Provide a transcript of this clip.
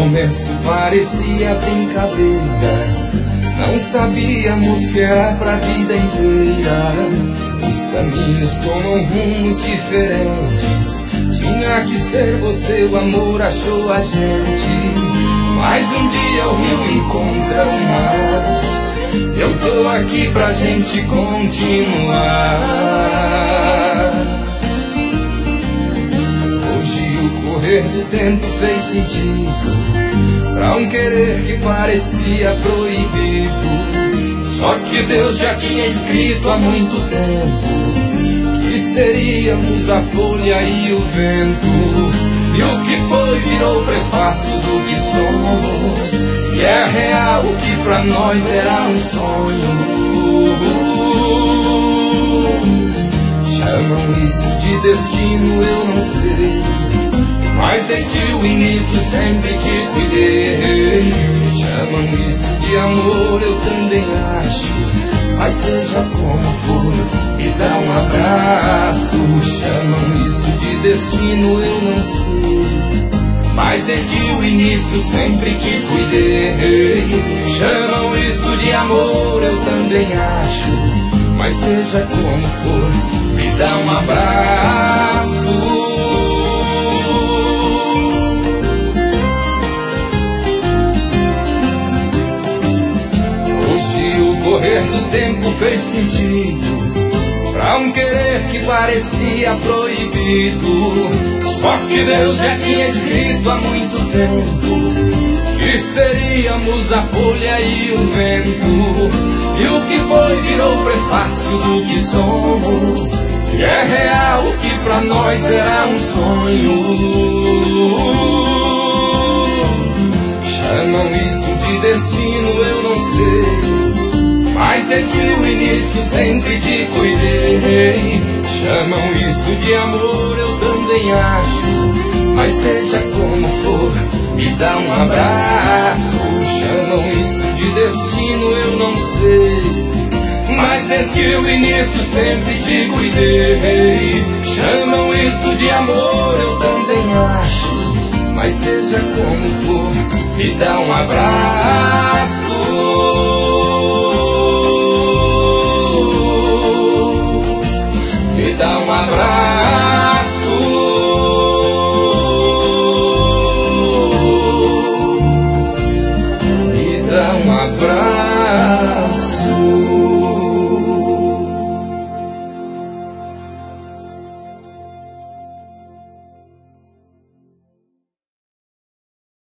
começo parecia brincadeira, não sabíamos que era pra vida inteira. Os caminhos tomam rumos diferentes, tinha que ser você, o amor achou a gente. Mas um dia o rio encontra o mar, eu tô aqui pra gente continuar. Hoje o correr do tempo fez sentido pra um querer que parecia proibido. Só que Deus já tinha escrito há muito tempo que seríamos a folha e o vento. E o que foi virou prefácio do que somos, e é real o que pra nós era um sonho. Chamam isso de destino, eu não sei, mas desde o início sempre te cuidei. Chamam isso de amor, eu também acho, mas seja como for, me dá um abraço. Chamam isso de destino, eu não sei, mas desde o início sempre te cuidei. Chamam isso de amor, eu também acho, mas seja como for, me dá um abraço. O correr do tempo fez sentido pra um querer que parecia proibido. Só que Deus já tinha escrito há muito tempo que seríamos a folha e o vento. E o que foi virou prefácio do que somos, e é real o que pra nós era um sonho. Chamam isso de destino, eu não sei, mas desde o início sempre te cuidei. Chamam isso de amor, eu também acho, mas seja como for, me dá um abraço. Chamam isso de destino, eu não sei, mas desde o início sempre te cuidei. Chamam isso de amor, eu também acho, mas seja como for, me dá um abraço. Me dá um abraço. Me dá um abraço.